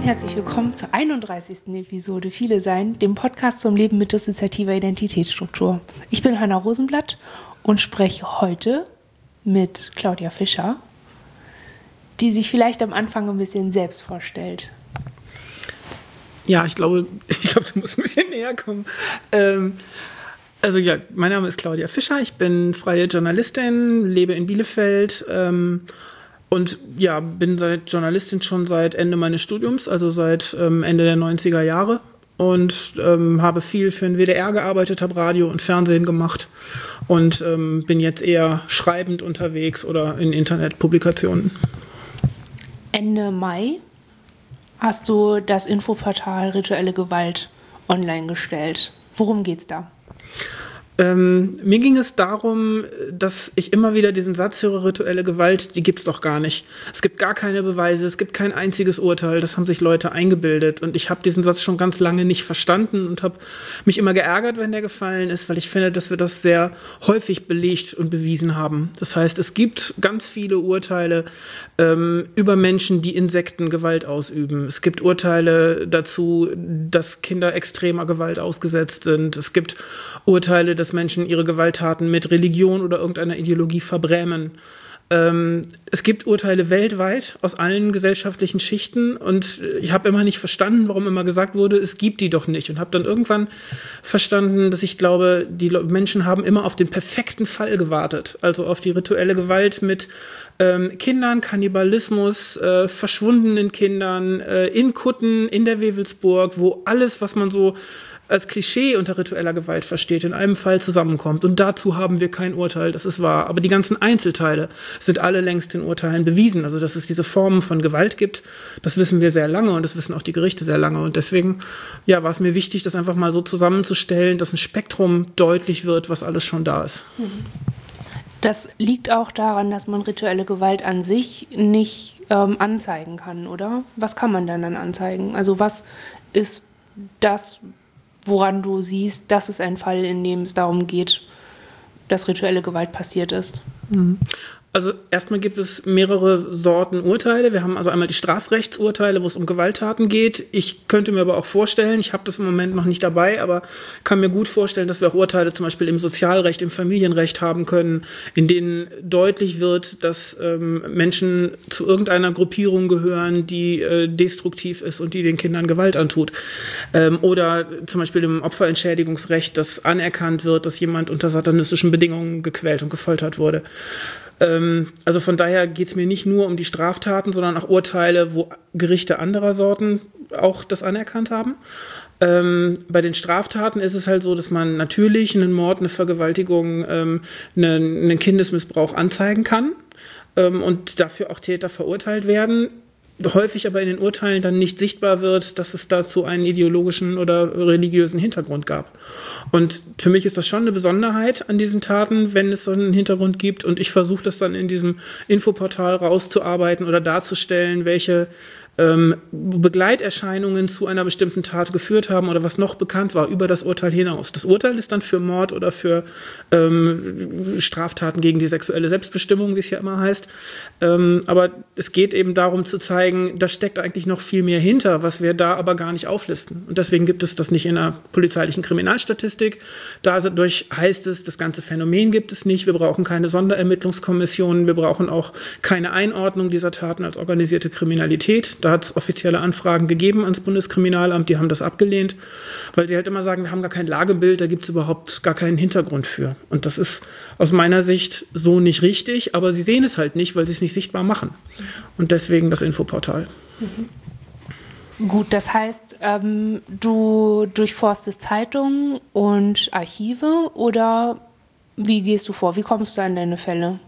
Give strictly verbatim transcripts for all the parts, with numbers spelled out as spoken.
herzlich willkommen zur einunddreißigsten Episode Viele Sein, dem Podcast zum Leben mit dissoziativer Identitätsstruktur. Ich bin Hanna Rosenblatt und spreche heute mit Claudia Fischer, die sich vielleicht am Anfang ein bisschen selbst vorstellt. Ja, ich glaube, ich glaube, du musst ein bisschen näher kommen. Ähm, also ja, mein Name ist Claudia Fischer, ich bin freie Journalistin, lebe in Bielefeld ähm, und ja, bin seit Journalistin schon seit Ende meines Studiums, also seit ähm, Ende der neunziger Jahre und ähm, habe viel für den W D R gearbeitet, habe Radio und Fernsehen gemacht und ähm, bin jetzt eher schreibend unterwegs oder in Internetpublikationen. Ende Mai hast du das Infoportal Rituelle Gewalt online gestellt. Worum geht's da? Ähm, mir ging es darum, dass ich immer wieder diesen Satz höre, rituelle Gewalt, die gibt's doch gar nicht. Es gibt gar keine Beweise, es gibt kein einziges Urteil, das haben sich Leute eingebildet. Und ich habe diesen Satz schon ganz lange nicht verstanden und habe mich immer geärgert, wenn der gefallen ist, weil ich finde, dass wir das sehr häufig belegt und bewiesen haben. Das heißt, es gibt ganz viele Urteile ähm, über Menschen, die Insekten Gewalt ausüben. Es gibt Urteile dazu, dass Kinder extremer Gewalt ausgesetzt sind. Es gibt Urteile, dass Menschen ihre Gewalttaten mit Religion oder irgendeiner Ideologie verbrämen. Ähm, es gibt Urteile weltweit aus allen gesellschaftlichen Schichten und ich habe immer nicht verstanden, warum immer gesagt wurde, es gibt die doch nicht, und habe dann irgendwann verstanden, dass ich glaube, die Menschen haben immer auf den perfekten Fall gewartet, also auf die rituelle Gewalt mit ähm, Kindern, Kannibalismus, äh, verschwundenen Kindern, äh, in Kutten, in der Wewelsburg, wo alles, was man so als Klischee unter ritueller Gewalt versteht, in einem Fall zusammenkommt. Und dazu haben wir kein Urteil, das ist wahr. Aber die ganzen Einzelteile sind alle längst in Urteilen bewiesen. Also, dass es diese Formen von Gewalt gibt, das wissen wir sehr lange und das wissen auch die Gerichte sehr lange. Und deswegen ja, war es mir wichtig, das einfach mal so zusammenzustellen, dass ein Spektrum deutlich wird, was alles schon da ist. Das liegt auch daran, dass man rituelle Gewalt an sich nicht ähm, anzeigen kann, oder? Was kann man denn dann anzeigen? Also was ist das, woran du siehst, das ist ein Fall, in dem es darum geht, dass rituelle Gewalt passiert ist? Also erstmal gibt es mehrere Sorten Urteile. Wir haben also einmal die Strafrechtsurteile, wo es um Gewalttaten geht. Ich könnte mir aber auch vorstellen, ich habe das im Moment noch nicht dabei, aber kann mir gut vorstellen, dass wir auch Urteile zum Beispiel im Sozialrecht, im Familienrecht haben können, in denen deutlich wird, dass ähm, Menschen zu irgendeiner Gruppierung gehören, die äh, destruktiv ist und die den Kindern Gewalt antut. Ähm, oder zum Beispiel im Opferentschädigungsrecht, dass anerkannt wird, dass jemand unter satanistischen Bedingungen gequält und gefoltert wurde. Also von daher geht es mir nicht nur um die Straftaten, sondern auch Urteile, wo Gerichte anderer Sorten auch das anerkannt haben. Ähm, bei den Straftaten ist es halt so, dass man natürlich einen Mord, eine Vergewaltigung, ähm, einen, einen Kindesmissbrauch anzeigen kann ähm, und dafür auch Täter verurteilt werden. Häufig aber in den Urteilen dann nicht sichtbar wird, dass es dazu einen ideologischen oder religiösen Hintergrund gab. Und für mich ist das schon eine Besonderheit an diesen Taten, wenn es so einen Hintergrund gibt. Und ich versuche das dann in diesem Infoportal rauszuarbeiten oder darzustellen, welche ähm, Begleiterscheinungen zu einer bestimmten Tat geführt haben oder was noch bekannt war über das Urteil hinaus. Das Urteil ist dann für Mord oder für ähm, Straftaten gegen die sexuelle Selbstbestimmung, wie es ja immer heißt. Ähm, aber es geht eben darum zu zeigen, da steckt eigentlich noch viel mehr hinter, was wir da aber gar nicht auflisten. Und deswegen gibt es das nicht in der polizeilichen Kriminalstatistik. Dadurch heißt es, das ganze Phänomen gibt es nicht. Wir brauchen keine Sonderermittlungskommissionen. Wir brauchen auch keine Einordnung dieser Taten als organisierte Kriminalität. Da hat es offizielle Anfragen gegeben ans Bundeskriminalamt, die haben das abgelehnt, weil sie halt immer sagen, wir haben gar kein Lagebild, da gibt es überhaupt gar keinen Hintergrund für. Und das ist aus meiner Sicht so nicht richtig, aber sie sehen es halt nicht, weil sie es nicht sichtbar machen. Und deswegen das Infoportal. Mhm. Gut, das heißt, ähm, du durchforstest Zeitungen und Archive oder wie gehst du vor? Wie kommst du an deine Fälle?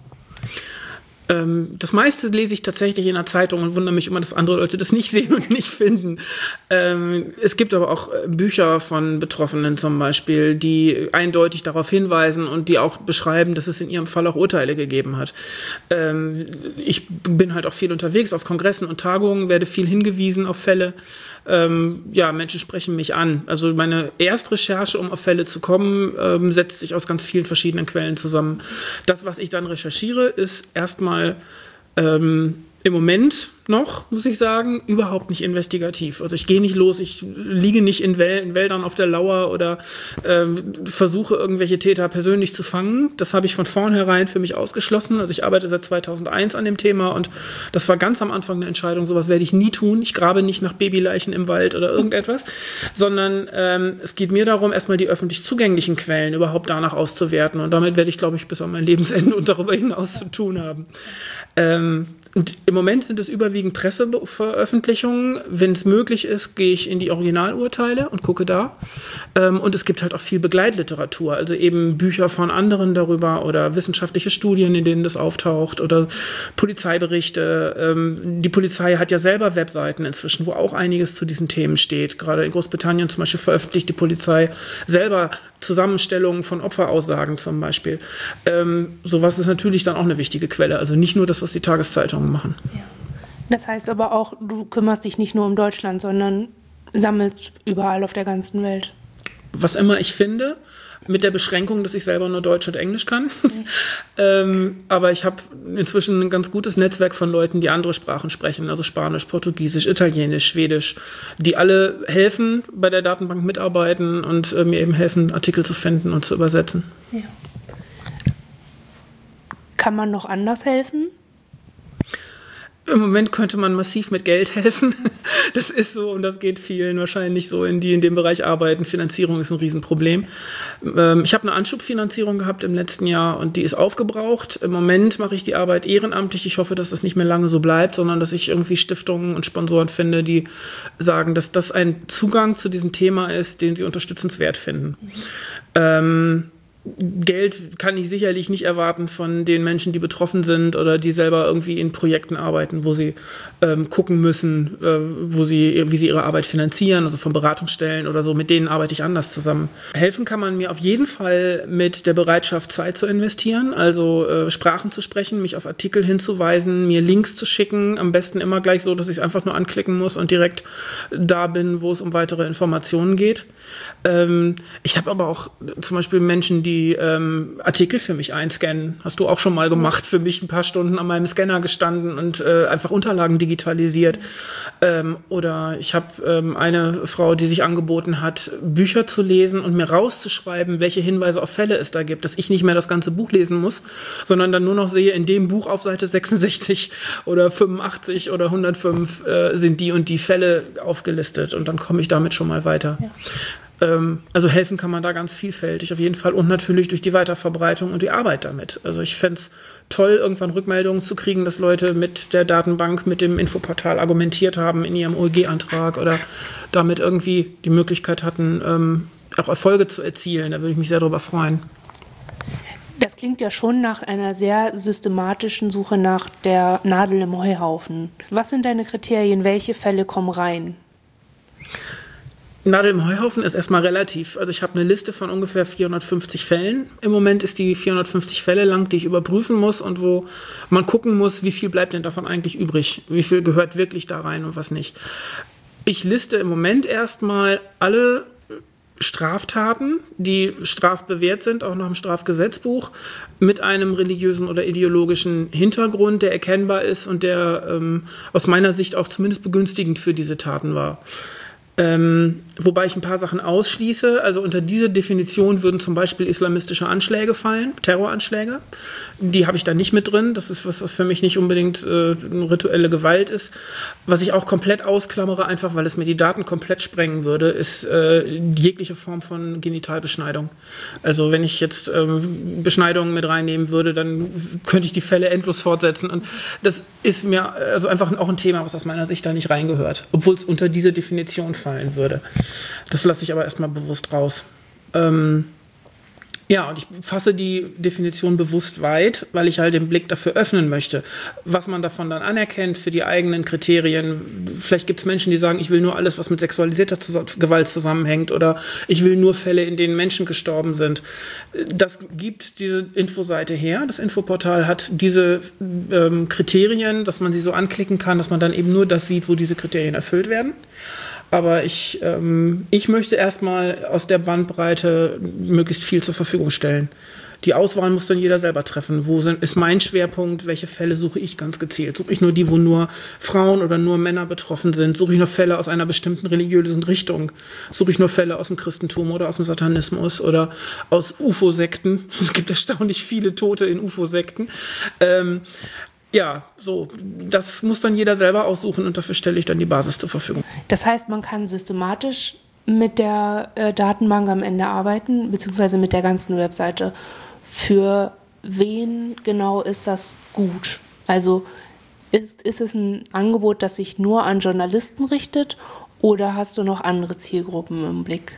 Das meiste lese ich tatsächlich in der Zeitung und wundere mich immer, dass andere Leute das nicht sehen und nicht finden. Ähm, es gibt aber auch Bücher von Betroffenen zum Beispiel, die eindeutig darauf hinweisen und die auch beschreiben, dass es in ihrem Fall auch Urteile gegeben hat. Ähm, ich bin halt auch viel unterwegs auf Kongressen und Tagungen, werde viel hingewiesen auf Fälle. Ähm, ja, Menschen sprechen mich an. Also meine Erstrecherche, um auf Fälle zu kommen, ähm, setzt sich aus ganz vielen verschiedenen Quellen zusammen. Das, was ich dann recherchiere, ist erstmal ähm, Im Moment noch, muss ich sagen, überhaupt nicht investigativ. Also ich gehe nicht los, ich liege nicht in, Wäl- in Wäldern auf der Lauer oder ähm, versuche irgendwelche Täter persönlich zu fangen. Das habe ich von vornherein für mich ausgeschlossen. Also ich arbeite seit zweitausendeins an dem Thema und das war ganz am Anfang eine Entscheidung, sowas werde ich nie tun. Ich grabe nicht nach Babyleichen im Wald oder irgendetwas, sondern ähm, es geht mir darum, erstmal die öffentlich zugänglichen Quellen überhaupt danach auszuwerten und damit werde ich, glaube ich, bis an mein Lebensende und darüber hinaus zu tun haben. Ähm, und im Moment sind es überwiegend Presseveröffentlichungen. Wenn es möglich ist, gehe ich in die Originalurteile und gucke da. Ähm, und es gibt halt auch viel Begleitliteratur, also eben Bücher von anderen darüber oder wissenschaftliche Studien, in denen das auftaucht oder Polizeiberichte. Ähm, die Polizei hat ja selber Webseiten inzwischen, wo auch einiges zu diesen Themen steht. Gerade in Großbritannien zum Beispiel veröffentlicht die Polizei selber Zusammenstellungen von Opferaussagen zum Beispiel. Ähm, sowas ist natürlich dann auch eine wichtige Quelle. Also nicht nur das, was die Tageszeitungen machen. Ja. Das heißt aber auch, du kümmerst dich nicht nur um Deutschland, sondern sammelst überall auf der ganzen Welt. Was immer ich finde, mit der Beschränkung, dass ich selber nur Deutsch und Englisch kann. Mhm. ähm, aber ich habe inzwischen ein ganz gutes Netzwerk von Leuten, die andere Sprachen sprechen, also Spanisch, Portugiesisch, Italienisch, Schwedisch, die alle helfen, bei der Datenbank mitarbeiten und äh, mir eben helfen, Artikel zu finden und zu übersetzen. Ja. Kann man noch anders helfen? Im Moment könnte man massiv mit Geld helfen. Das ist so und das geht vielen wahrscheinlich so, in die in dem Bereich arbeiten. Finanzierung ist ein Riesenproblem. Ähm, ich habe eine Anschubfinanzierung gehabt im letzten Jahr und die ist aufgebraucht. Im Moment mache ich die Arbeit ehrenamtlich. Ich hoffe, dass das nicht mehr lange so bleibt, sondern dass ich irgendwie Stiftungen und Sponsoren finde, die sagen, dass das ein Zugang zu diesem Thema ist, den sie unterstützenswert finden. Mhm. Ähm, Geld kann ich sicherlich nicht erwarten von den Menschen, die betroffen sind oder die selber irgendwie in Projekten arbeiten, wo sie ähm, gucken müssen, äh, wo sie, wie sie ihre Arbeit finanzieren, also von Beratungsstellen oder so. Mit denen arbeite ich anders zusammen. Helfen kann man mir auf jeden Fall mit der Bereitschaft, Zeit zu investieren, also äh, Sprachen zu sprechen, mich auf Artikel hinzuweisen, mir Links zu schicken, am besten immer gleich so, dass ich einfach nur anklicken muss und direkt da bin, wo es um weitere Informationen geht. Ähm, ich habe aber auch zum Beispiel Menschen, die die ähm, Artikel für mich einscannen. Hast du auch schon mal gemacht, für mich ein paar Stunden an meinem Scanner gestanden und äh, einfach Unterlagen digitalisiert. Ähm, oder ich habe ähm, eine Frau, die sich angeboten hat, Bücher zu lesen und mir rauszuschreiben, welche Hinweise auf Fälle es da gibt, dass ich nicht mehr das ganze Buch lesen muss, sondern dann nur noch sehe, in dem Buch auf Seite sechsundsechzig oder fünfundachtzig oder hundertfünf äh, sind die und die Fälle aufgelistet und dann komme ich damit schon mal weiter. Ja. Also helfen kann man da ganz vielfältig auf jeden Fall und natürlich durch die Weiterverbreitung und die Arbeit damit. Also ich fände es toll, irgendwann Rückmeldungen zu kriegen, dass Leute mit der Datenbank, mit dem Infoportal argumentiert haben in ihrem O E G-Antrag oder damit irgendwie die Möglichkeit hatten, ähm, auch Erfolge zu erzielen. Da würde ich mich sehr darüber freuen. Das klingt ja schon nach einer sehr systematischen Suche nach der Nadel im Heuhaufen. Was sind deine Kriterien? Welche Fälle kommen rein? Nadel im Heuhaufen ist erstmal relativ. Also ich habe eine Liste von ungefähr vierhundertfünfzig Fällen. Im Moment ist die vierhundertfünfzig Fälle lang, die ich überprüfen muss und wo man gucken muss, wie viel bleibt denn davon eigentlich übrig? Wie viel gehört wirklich da rein und was nicht? Ich liste im Moment erstmal alle Straftaten, die strafbewehrt sind, auch nach dem Strafgesetzbuch, mit einem religiösen oder ideologischen Hintergrund, der erkennbar ist und der ähm, aus meiner Sicht auch zumindest begünstigend für diese Taten war. Ähm, wobei ich ein paar Sachen ausschließe. Also unter diese Definition würden zum Beispiel islamistische Anschläge fallen, Terroranschläge. Die habe ich da nicht mit drin. Das ist was, was für mich nicht unbedingt äh, eine rituelle Gewalt ist. Was ich auch komplett ausklammere, einfach weil es mir die Daten komplett sprengen würde, ist äh, jegliche Form von Genitalbeschneidung. Also wenn ich jetzt ähm, Beschneidungen mit reinnehmen würde, dann könnte ich die Fälle endlos fortsetzen. Und das ist mir also einfach auch ein Thema, was aus meiner Sicht da nicht reingehört. Obwohl es unter diese Definition fallen würde. Das lasse ich aber erstmal bewusst raus. Ähm, ja, und ich fasse die Definition bewusst weit, weil ich halt den Blick dafür öffnen möchte, was man davon dann anerkennt für die eigenen Kriterien. Vielleicht gibt es Menschen, die sagen, ich will nur alles, was mit sexualisierter Gewalt zusammenhängt oder ich will nur Fälle, in denen Menschen gestorben sind. Das gibt diese Infoseite her. Das Infoportal hat diese ähm, Kriterien, dass man sie so anklicken kann, dass man dann eben nur das sieht, wo diese Kriterien erfüllt werden. Aber ich, ähm, ich möchte erstmal aus der Bandbreite möglichst viel zur Verfügung stellen. Die Auswahl muss dann jeder selber treffen. Wo sind, ist mein Schwerpunkt? Welche Fälle suche ich ganz gezielt? Suche ich nur die, wo nur Frauen oder nur Männer betroffen sind? Suche ich nur Fälle aus einer bestimmten religiösen Richtung? Suche ich nur Fälle aus dem Christentum oder aus dem Satanismus oder aus U F O-Sekten? Es gibt erstaunlich viele Tote in U F O-Sekten. Ähm, ja, so, das muss dann jeder selber aussuchen und dafür stelle ich dann die Basis zur Verfügung. Das heißt, man kann systematisch mit der äh, Datenbank am Ende arbeiten, beziehungsweise mit der ganzen Webseite. Für wen genau ist das gut? Also ist, ist es ein Angebot, das sich nur an Journalisten richtet oder hast du noch andere Zielgruppen im Blick?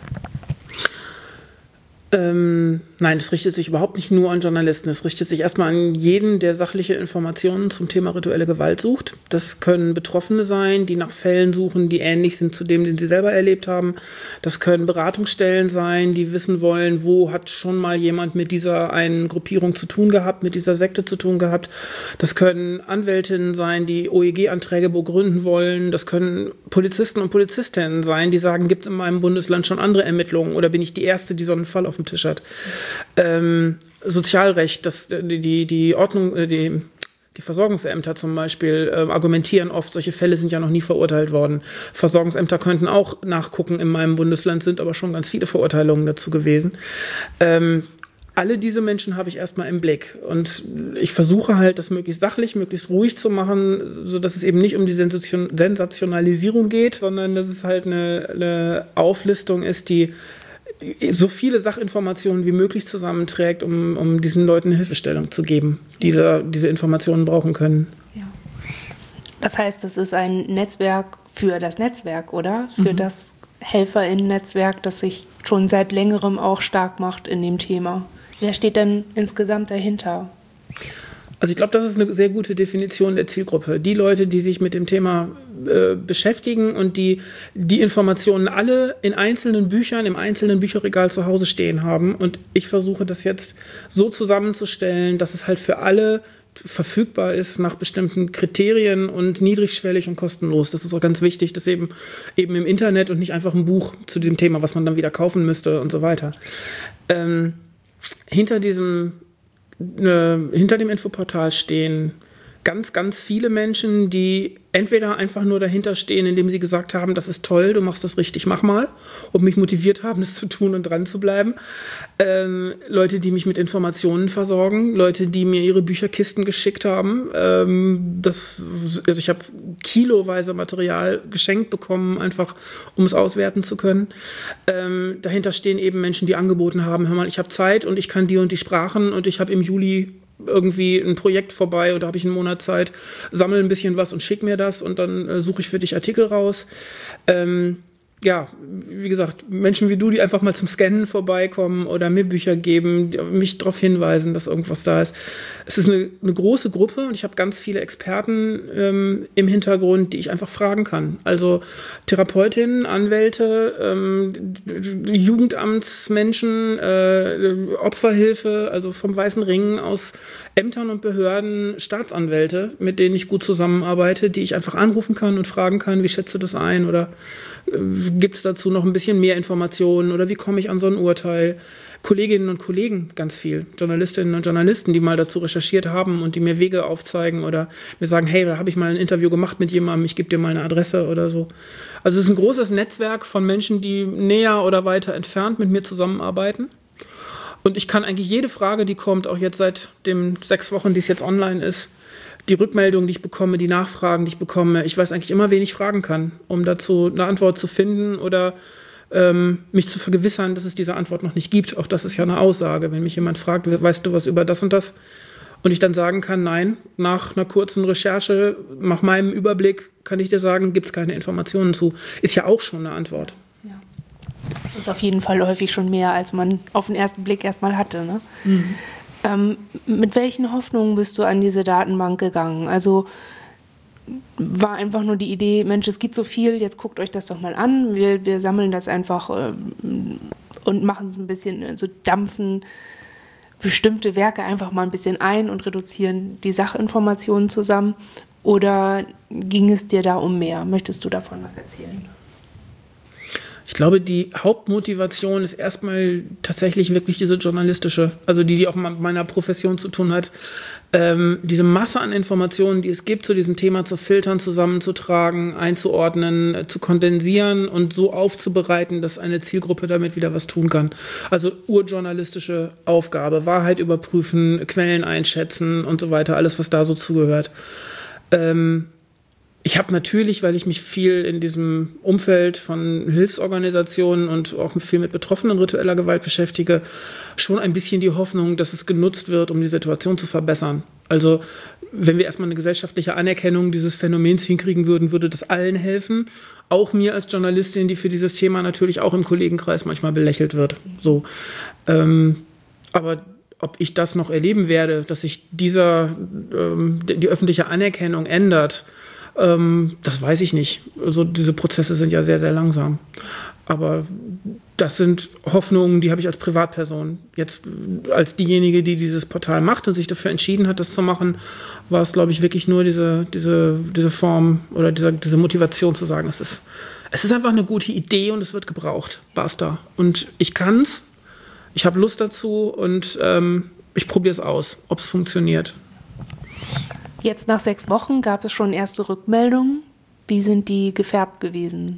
Ähm, nein, es richtet sich überhaupt nicht nur an Journalisten. Es richtet sich erstmal an jeden, der sachliche Informationen zum Thema rituelle Gewalt sucht. Das können Betroffene sein, die nach Fällen suchen, die ähnlich sind zu dem, den sie selber erlebt haben. Das können Beratungsstellen sein, die wissen wollen, wo hat schon mal jemand mit dieser einen Gruppierung zu tun gehabt, mit dieser Sekte zu tun gehabt. Das können Anwältinnen sein, die O E G-Anträge begründen wollen. Das können Polizisten und Polizistinnen sein, die sagen, gibt es in meinem Bundesland schon andere Ermittlungen oder bin ich die Erste, die so einen Fall auf dem Tisch hat. Ähm, Sozialrecht, das, die, die, die Ordnung, die, die Versorgungsämter zum Beispiel äh, argumentieren oft, solche Fälle sind ja noch nie verurteilt worden. Versorgungsämter könnten auch nachgucken, in meinem Bundesland sind aber schon ganz viele Verurteilungen dazu gewesen. Ähm, alle diese Menschen habe ich erstmal im Blick und ich versuche halt, das möglichst sachlich, möglichst ruhig zu machen, sodass es eben nicht um die Sensation- Sensationalisierung geht, sondern dass es halt eine, eine Auflistung ist, die so viele Sachinformationen wie möglich zusammenträgt, um, um diesen Leuten eine Hilfestellung zu geben, die da diese Informationen brauchen können. Ja. Das heißt, es ist ein Netzwerk für das Netzwerk, oder? Für mhm. das HelferInnen-Netzwerk, das sich schon seit längerem auch stark macht in dem Thema. Wer steht denn insgesamt dahinter? Also ich glaube, das ist eine sehr gute Definition der Zielgruppe. Die Leute, die sich mit dem Thema äh, beschäftigen und die die Informationen alle in einzelnen Büchern, im einzelnen Bücherregal zu Hause stehen haben. Und ich versuche das jetzt so zusammenzustellen, dass es halt für alle verfügbar ist nach bestimmten Kriterien und niedrigschwellig und kostenlos. Das ist auch ganz wichtig, dass eben, eben im Internet und nicht einfach ein Buch zu dem Thema, was man dann wieder kaufen müsste und so weiter. Ähm, hinter diesem hinter dem Infoportal stehen ganz, ganz viele Menschen, die entweder einfach nur dahinter stehen, indem sie gesagt haben, das ist toll, du machst das richtig, mach mal, und mich motiviert haben, das zu tun und dran zu bleiben. Ähm, Leute, die mich mit Informationen versorgen, Leute, die mir ihre Bücherkisten geschickt haben. Ähm, das, also ich habe kiloweise Material geschenkt bekommen, einfach um es auswerten zu können. Ähm, dahinter stehen eben Menschen, die angeboten haben, hör mal, ich habe Zeit und ich kann die und die Sprachen und ich habe im Juli irgendwie ein Projekt vorbei oder habe ich einen Monat Zeit, sammle ein bisschen was und schick mir das und dann äh, suche ich für dich Artikel raus. Ähm, ja, wie gesagt, Menschen wie du, die einfach mal zum Scannen vorbeikommen oder mir Bücher geben, mich darauf hinweisen, dass irgendwas da ist. Es ist eine, eine große Gruppe und ich habe ganz viele Experten ähm, im Hintergrund, die ich einfach fragen kann. Also Therapeutinnen, Anwälte, ähm, Jugendamtsmenschen, äh, Opferhilfe, also vom Weißen Ring aus Ämtern und Behörden, Staatsanwälte, mit denen ich gut zusammenarbeite, die ich einfach anrufen kann und fragen kann, wie schätzt du das ein oder gibt es dazu noch ein bisschen mehr Informationen oder wie komme ich an so ein Urteil? Kolleginnen und Kollegen ganz viel, Journalistinnen und Journalisten, die mal dazu recherchiert haben und die mir Wege aufzeigen oder mir sagen, hey, da habe ich mal ein Interview gemacht mit jemandem, ich gebe dir mal eine Adresse oder so. Also es ist ein großes Netzwerk von Menschen, die näher oder weiter entfernt mit mir zusammenarbeiten. Und ich kann eigentlich jede Frage, die kommt, auch jetzt seit den sechs Wochen, die es jetzt online ist, die Rückmeldungen, die ich bekomme, die Nachfragen, die ich bekomme, ich weiß eigentlich immer, wen ich fragen kann, um dazu eine Antwort zu finden oder ähm, mich zu vergewissern, dass es diese Antwort noch nicht gibt. Auch das ist ja eine Aussage. Wenn mich jemand fragt, weißt du was über das und das? Und ich dann sagen kann, nein, nach einer kurzen Recherche, nach meinem Überblick kann ich dir sagen, gibt es keine Informationen zu. Ist ja auch schon eine Antwort. Ja. Das ist auf jeden Fall häufig schon mehr, als man auf den ersten Blick erstmal hatte, ne? Mhm. Ähm, mit welchen Hoffnungen bist du an diese Datenbank gegangen? Also war einfach nur die Idee, Mensch, es gibt so viel, jetzt guckt euch das doch mal an. Wir, wir sammeln das einfach ähm, und machen es ein bisschen, so also dampfen bestimmte Werke einfach mal ein bisschen ein und reduzieren die Sachinformationen zusammen. Oder ging es dir da um mehr? Möchtest du davon was erzählen? Ich glaube, die Hauptmotivation ist erstmal tatsächlich wirklich diese journalistische, also die, die auch mit meiner Profession zu tun hat. Ähm, diese Masse an Informationen, die es gibt zu diesem Thema, zu filtern, zusammenzutragen, einzuordnen, äh, zu kondensieren und so aufzubereiten, dass eine Zielgruppe damit wieder was tun kann. Also urjournalistische Aufgabe, Wahrheit überprüfen, Quellen einschätzen und so weiter, alles, was da so zugehört. Ähm, Ich habe natürlich, weil ich mich viel in diesem Umfeld von Hilfsorganisationen und auch viel mit Betroffenen ritueller Gewalt beschäftige, schon ein bisschen die Hoffnung, dass es genutzt wird, um die Situation zu verbessern. Also wenn wir erstmal eine gesellschaftliche Anerkennung dieses Phänomens hinkriegen würden, würde das allen helfen. Auch mir als Journalistin, die für dieses Thema natürlich auch im Kollegenkreis manchmal belächelt wird. So, ähm, aber ob ich das noch erleben werde, dass sich dieser, ähm, die öffentliche Anerkennung ändert, Ähm, das weiß ich nicht. Also diese Prozesse sind ja sehr, sehr langsam. Aber das sind Hoffnungen, die habe ich als Privatperson. Jetzt als diejenige, die dieses Portal macht und sich dafür entschieden hat, das zu machen, war es, glaube ich, wirklich nur diese, diese, diese Form oder diese, diese Motivation zu sagen, es ist, es ist einfach eine gute Idee und es wird gebraucht. Basta. Und ich kann es, ich habe Lust dazu und ähm, ich probiere es aus, ob es funktioniert. Jetzt nach sechs Wochen gab es schon erste Rückmeldungen. Wie sind die gefärbt gewesen?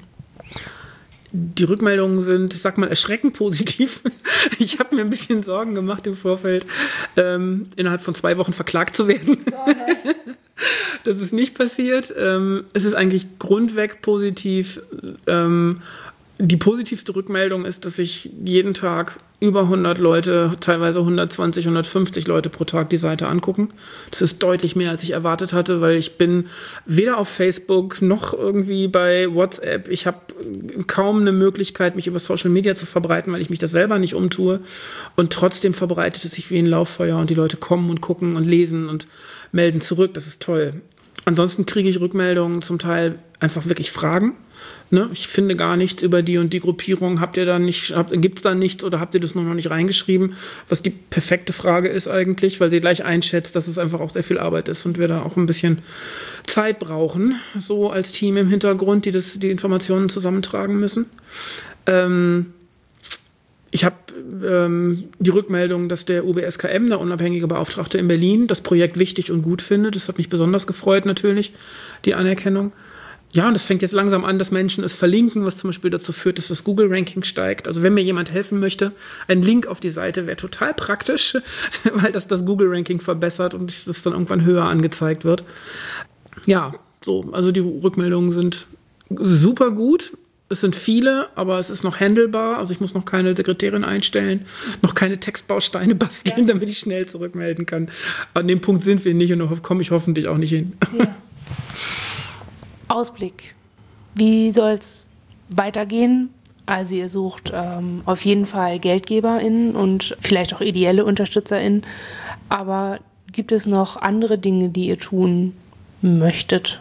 Die Rückmeldungen sind, ich sag mal, erschreckend positiv. Ich habe mir ein bisschen Sorgen gemacht im Vorfeld, ähm, innerhalb von zwei Wochen verklagt zu werden. Oh das ist nicht passiert. Ähm, es ist eigentlich grundweg positiv. Ähm, Die positivste Rückmeldung ist, dass sich jeden Tag über hundert Leute, teilweise hundertzwanzig, hundertfünfzig Leute pro Tag die Seite angucken. Das ist deutlich mehr, als ich erwartet hatte, weil ich bin weder auf Facebook noch irgendwie bei WhatsApp. Ich habe kaum eine Möglichkeit, mich über Social Media zu verbreiten, weil ich mich das selber nicht umtue. Und trotzdem verbreitet es sich wie ein Lauffeuer und die Leute kommen und gucken und lesen und melden zurück. Das ist toll. Ansonsten kriege ich Rückmeldungen, zum Teil einfach wirklich Fragen. Ne? Ich finde gar nichts über die und die Gruppierung. Habt ihr da nicht, gibt es da nichts oder habt ihr das nur noch nicht reingeschrieben? Was die perfekte Frage ist eigentlich, weil sie gleich einschätzt, dass es einfach auch sehr viel Arbeit ist und wir da auch ein bisschen Zeit brauchen, so als Team im Hintergrund, die das, die Informationen zusammentragen müssen. Ähm, Ich habe ähm, die Rückmeldung, dass der U B S K M, der unabhängige Beauftragte in Berlin, das Projekt wichtig und gut findet. Das hat mich besonders gefreut natürlich, die Anerkennung. Ja, und das fängt jetzt langsam an, dass Menschen es verlinken, was zum Beispiel dazu führt, dass das Google-Ranking steigt. Also wenn mir jemand helfen möchte, ein Link auf die Seite wäre total praktisch, weil das das Google-Ranking verbessert und das dann irgendwann höher angezeigt wird. Ja, so, also die Rückmeldungen sind super gut. Es sind viele, aber es ist noch handelbar. Also ich muss noch keine Sekretärin einstellen, noch keine Textbausteine basteln, ja, damit ich schnell zurückmelden kann. An dem Punkt sind wir nicht und da komme ich hoffentlich auch nicht hin. Ja. Ausblick. Wie soll es weitergehen? Also ihr sucht ähm, auf jeden Fall GeldgeberInnen und vielleicht auch ideelle UnterstützerInnen. Aber gibt es noch andere Dinge, die ihr tun möchtet?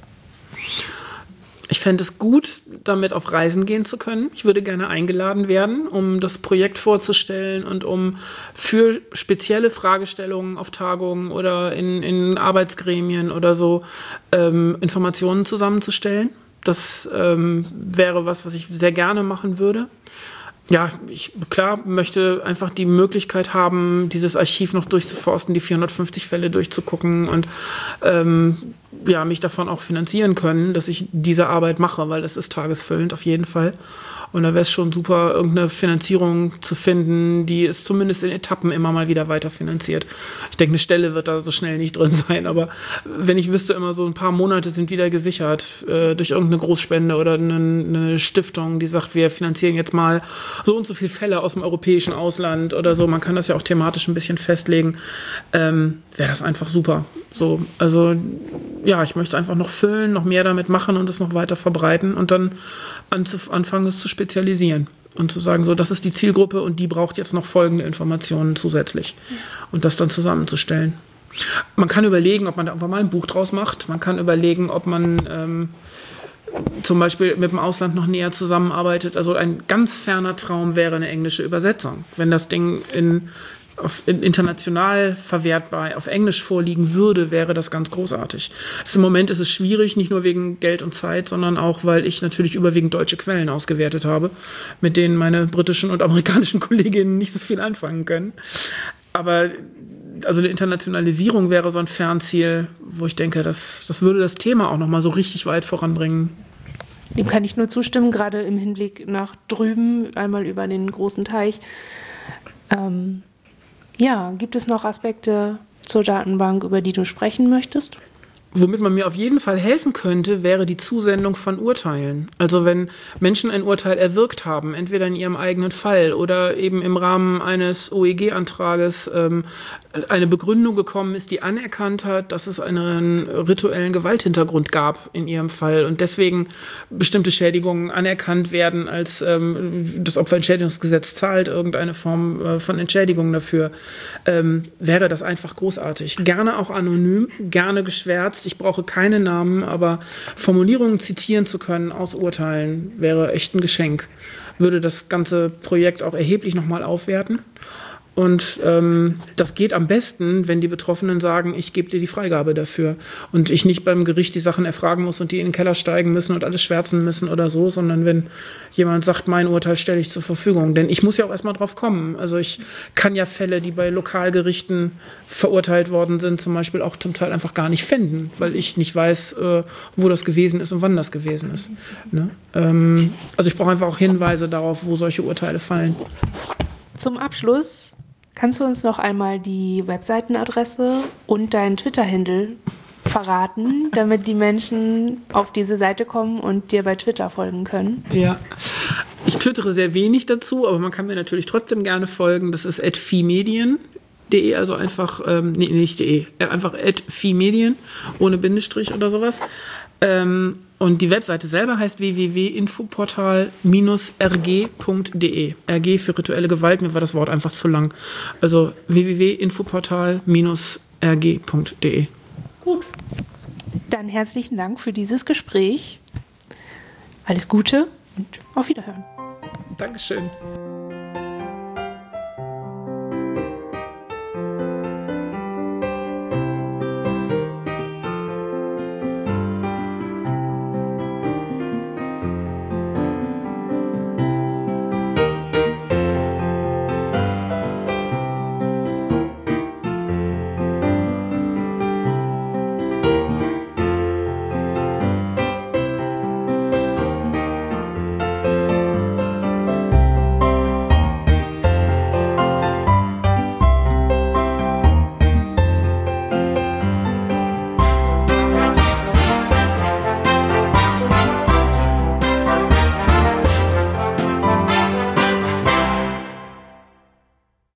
Ich fände es gut, damit auf Reisen gehen zu können. Ich würde gerne eingeladen werden, um das Projekt vorzustellen und um für spezielle Fragestellungen auf Tagungen oder in, in Arbeitsgremien oder so ähm, Informationen zusammenzustellen. Das ähm, wäre was, was ich sehr gerne machen würde. Ja, ich klar möchte einfach die Möglichkeit haben, dieses Archiv noch durchzuforsten, die vierhundertfünfzig Fälle durchzugucken und ähm, ja, mich davon auch finanzieren können, dass ich diese Arbeit mache, weil es ist tagesfüllend auf jeden Fall. Und da wäre es schon super, irgendeine Finanzierung zu finden, die es zumindest in Etappen immer mal wieder weiter finanziert. Ich denke, eine Stelle wird da so schnell nicht drin sein, aber wenn ich wüsste, immer so ein paar Monate sind wieder gesichert äh, durch irgendeine Großspende oder eine, eine Stiftung, die sagt, wir finanzieren jetzt mal so und so viele Fälle aus dem europäischen Ausland oder so, man kann das ja auch thematisch ein bisschen festlegen, ähm, wäre das einfach super. So, also ja, ich möchte einfach noch füllen, noch mehr damit machen und es noch weiter verbreiten und dann anzuf- anfangen, es zu spezialisieren und zu sagen, so, das ist die Zielgruppe und die braucht jetzt noch folgende Informationen zusätzlich und das dann zusammenzustellen. Man kann überlegen, ob man da irgendwann mal ein Buch draus macht. Man kann überlegen, ob man ähm, zum Beispiel mit dem Ausland noch näher zusammenarbeitet. Also ein ganz ferner Traum wäre eine englische Übersetzung. Wenn das Ding in auf international verwertbar auf Englisch vorliegen würde, wäre das ganz großartig. Also im Moment ist es schwierig, nicht nur wegen Geld und Zeit, sondern auch, weil ich natürlich überwiegend deutsche Quellen ausgewertet habe, mit denen meine britischen und amerikanischen Kolleginnen nicht so viel anfangen können. Aber also eine Internationalisierung wäre so ein Fernziel, wo ich denke, das, das würde das Thema auch noch mal so richtig weit voranbringen. Dem kann ich nur zustimmen, gerade im Hinblick nach drüben, einmal über den großen Teich. Ähm, ja, gibt es noch Aspekte zur Datenbank, über die du sprechen möchtest? Womit man mir auf jeden Fall helfen könnte, wäre die Zusendung von Urteilen. Also wenn Menschen ein Urteil erwirkt haben, entweder in ihrem eigenen Fall oder eben im Rahmen eines O E G-Antrages ähm, eine Begründung gekommen ist, die anerkannt hat, dass es einen rituellen Gewalthintergrund gab in ihrem Fall und deswegen bestimmte Schädigungen anerkannt werden, als ähm, das Opferentschädigungsgesetz zahlt irgendeine Form äh, von Entschädigung dafür, ähm, wäre das einfach großartig. Gerne auch anonym, gerne geschwärzt. Ich brauche keine Namen, aber Formulierungen zitieren zu können aus Urteilen wäre echt ein Geschenk. Würde das ganze Projekt auch erheblich nochmal aufwerten. Und ähm, das geht am besten, wenn die Betroffenen sagen, ich gebe dir die Freigabe dafür. Und ich nicht beim Gericht die Sachen erfragen muss und die in den Keller steigen müssen und alles schwärzen müssen oder so, sondern wenn jemand sagt, mein Urteil stelle ich zur Verfügung. Denn ich muss ja auch erstmal drauf kommen. Also ich kann ja Fälle, die bei Lokalgerichten verurteilt worden sind, zum Beispiel auch zum Teil einfach gar nicht finden, weil ich nicht weiß, äh, wo das gewesen ist und wann das gewesen ist. Ne? Ähm, also ich brauche einfach auch Hinweise darauf, wo solche Urteile fallen. Zum Abschluss kannst du uns noch einmal die Webseitenadresse und deinen Twitter-Handle verraten, damit die Menschen auf diese Seite kommen und dir bei Twitter folgen können? Ja, ich twittere sehr wenig dazu, aber man kann mir natürlich trotzdem gerne folgen. Das ist at viehmedien punkt de, also einfach, ähm, nee, nicht de, einfach at viehmedien, ohne Bindestrich oder sowas. Ähm, und die Webseite selber heißt w w w punkt infoportal r g punkt de. R G für rituelle Gewalt, mir war das Wort einfach zu lang. Also w w w punkt infoportal r g punkt de. Gut. Dann herzlichen Dank für dieses Gespräch. Alles Gute und auf Wiederhören. Dankeschön.